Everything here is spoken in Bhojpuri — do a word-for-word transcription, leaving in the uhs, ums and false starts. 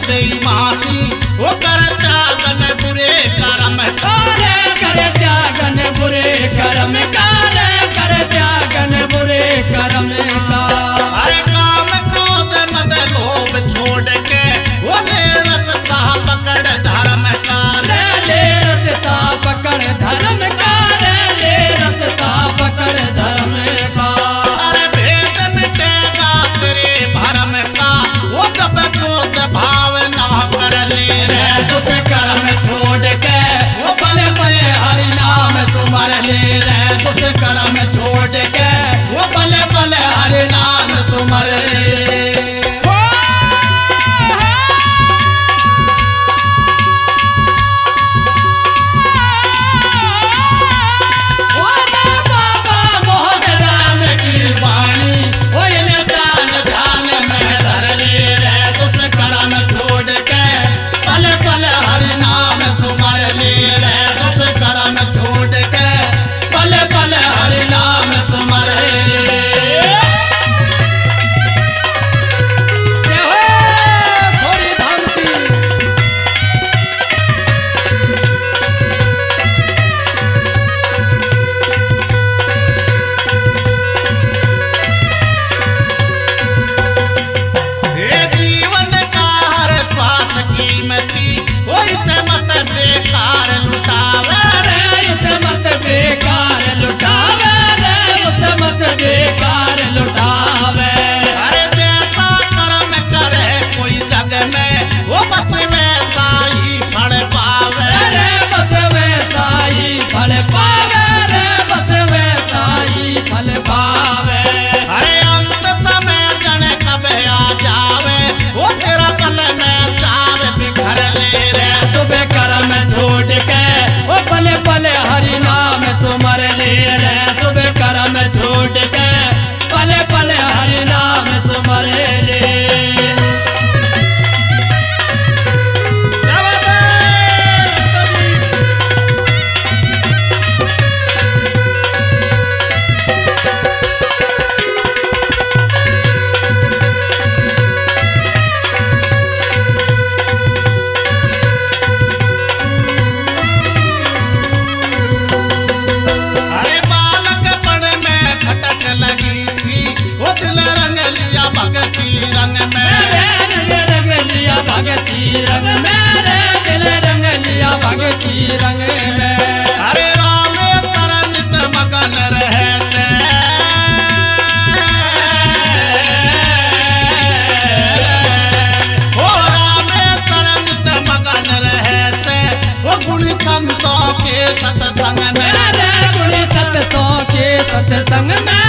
बेईमानी वो कर त्यागन बुरे कर्म कारे कर त्यागन बुरे कर्म कारे कर त्यागन बुरे कर्म का अरे काम क्रोध मद लोभ छोड़ के वो ले रस्ता पकड़ धर्म का ले ले रस्ता पकड़ धर्म का ले ले रस्ता पकड़ धर्म का अरे भेद मिटेगा तेरे भरम का वो जब क्रोध भाव ना कर ले रे तुझे कर्म छोड़ के वो भले भले हरि नाम सुमर ले रे तुझे कर्म छोड़ के वो भले भले हरि नाम सुमर ले बेकार लुटावे रे उसे मत बेकार लुटावे रे उसे मत बेकार लुटावे अरे जैसा कर्म करे कोई जग में वो बस वैसा ही फल पावे रे बस वैसा ही फल पावे रे बस वैसा ही फल पावे अरे अंत समय जने कब आ जावे वो तेरा पल में जावे बिखर ले रे सुबह कर्म छोड़ के वो पले पले हरि नाम सुमर ले रे सुबह कर्म छोड़ के पले पले हरि नाम सुमर ले अरे बालक पड़ में खटक लगी थी वो दिल रंग लिया भगती रंग में रंग रंग लिया भगती रंग मेरे दिल रंग लिया भगती रंग में अरे राम तरनित मगन रहे से ओ राम तरनित मगन रहे से वो गुणी संतों के सत्संग में मेरे गुणी सत्संग के सत्संग में